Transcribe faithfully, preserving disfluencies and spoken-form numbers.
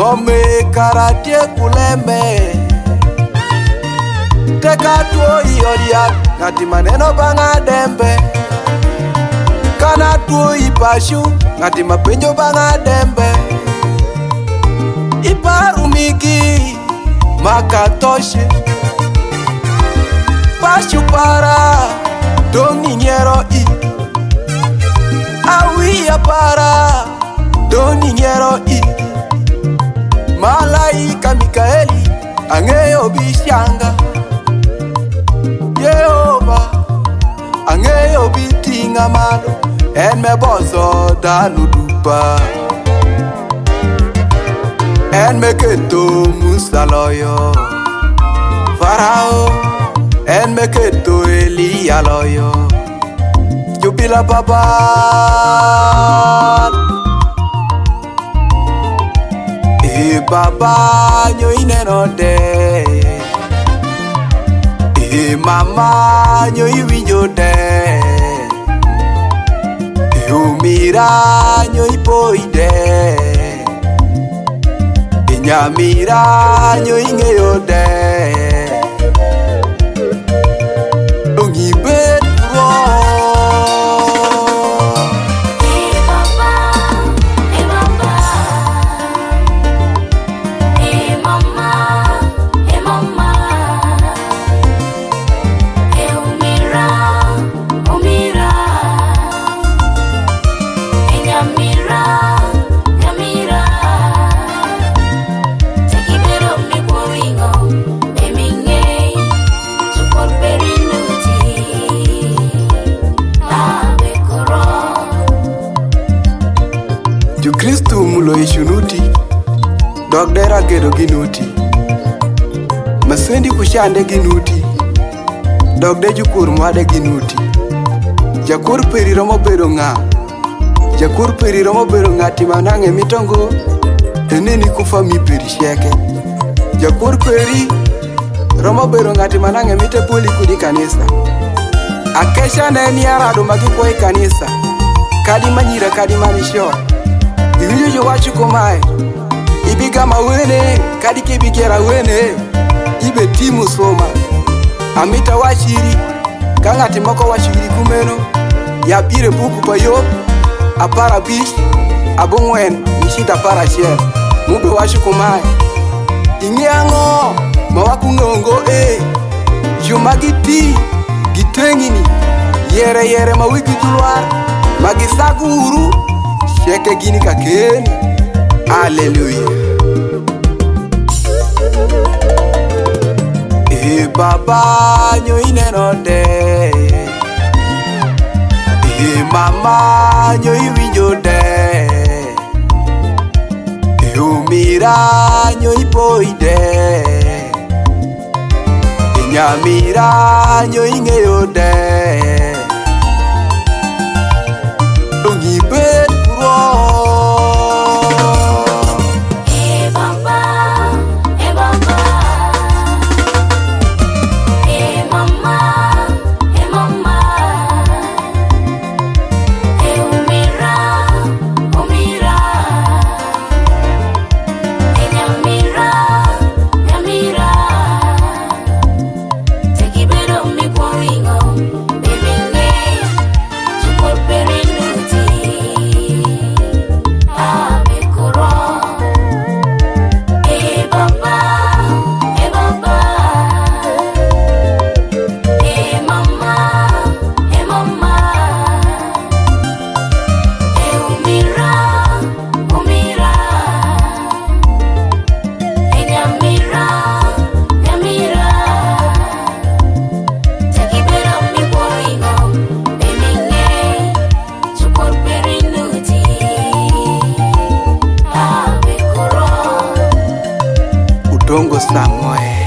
Some karate kuleme Teka tuo iodiak ngati maneno banga dembe Kana tuo ipashu ngati mapenjo banga dembe Iparumiki makatoshe Pashu para doni nyero i Awia para doni nyero i Malaika Mikaeli angeyo bishanga Yehova angeyo bitinga malo En me bozo danu dupa En me keto musaloyo Farao En me keto Elia loyo Jubila baba E baba nyo ineno de E mama nyo iwinjo de E umira nyo ipoide E nyamira nyo ingeyo de Ongi betro Kristu mulo ishunuti Dogdera gedo ginuti Masendi kushande ginuti Dogde jukur mwade ginuti Jakur peri romo bedo nga Jakur peri romo bedo nga timanange mitongo Eneni kufa mi peri sheke Jakur peri romo bedo nga timanange mite poli kudi kanisa Akesha neni arado magikwa kanisa Kadi manyira kadi manisho Iwiyo jo wachu kumae Ibiga mawene Kadi kibigera wene Ibe timu soma Amita wachiri Kangati moko wachiri kumeno Yapire buku pa yo Apara bish Abungwen Nishita para share Mube wachu kumae Ingiango Mawaku ngongo eh Jumagiti Gitengini Yere yere mawiki tulwar Magisagu uru Sheke gini kakeni Hallelujah E baba nyo ineno de E mama nyo iwinjo de E umira nyo ipoide E nyamira nyo ingeyo de Ongi bet Dongo Samuel